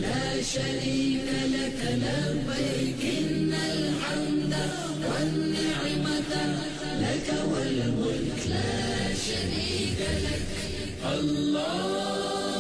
لا شريك لك لبيك إن الحمد والنعمة لك والملك لا شريك لك الله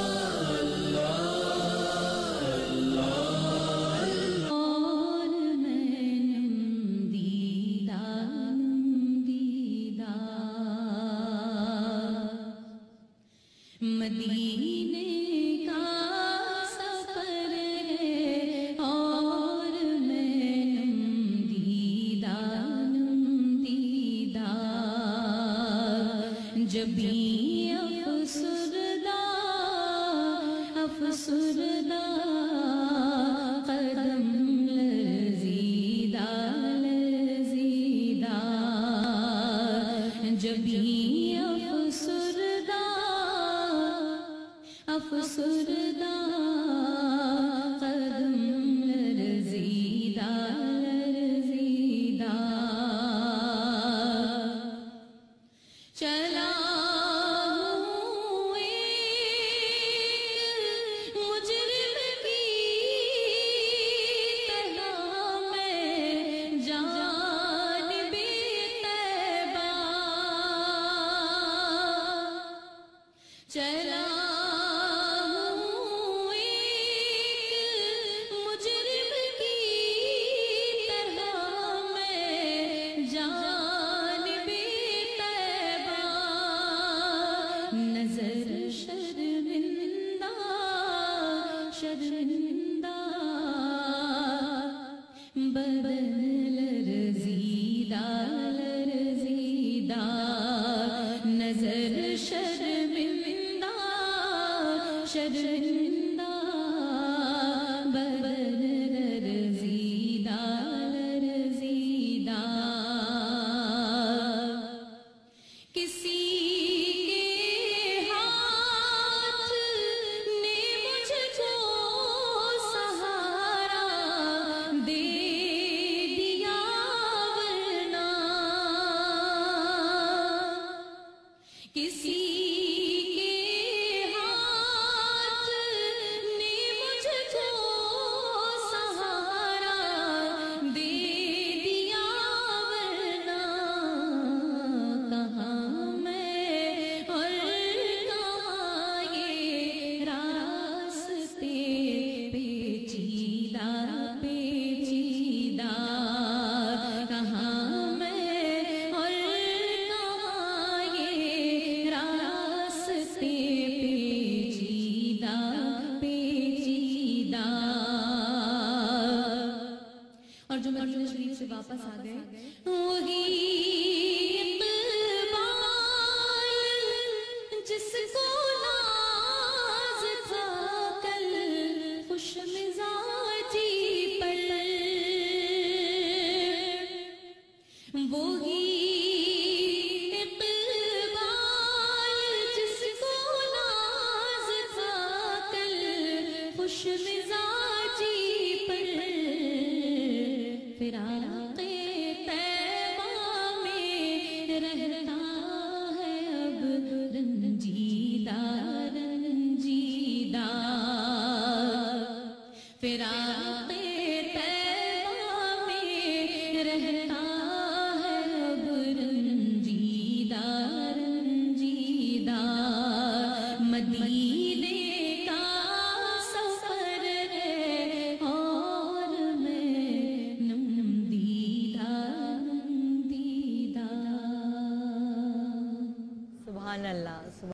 مدینے کا سفر ہے اور میں دیدہ جبھی افسردہ قدم لرزیدہ جبھی افسردہ قدم لرزیدہ چلا ہوں ایک مجرم کی طرح میں جانب طیبہ چلا شرمندہ بدن لرزیدہ نظر شرمندہ بدن لرزیدہ کسی اور جو مدینہ شریف سے واپس آ گئے وہی اقبال جس کو ناز تھا کل خوش مزاجی پر وہی اقبال جس کو ناز تھا کل خوش مزاجی پر فراق طیبہ میں رہتا ہے اب رنجیدہ فراق طیبہ میں رہتا ہے اب رنجیدہ مدینے کا سفر ہے اور میں دیدہ سبحان اللہ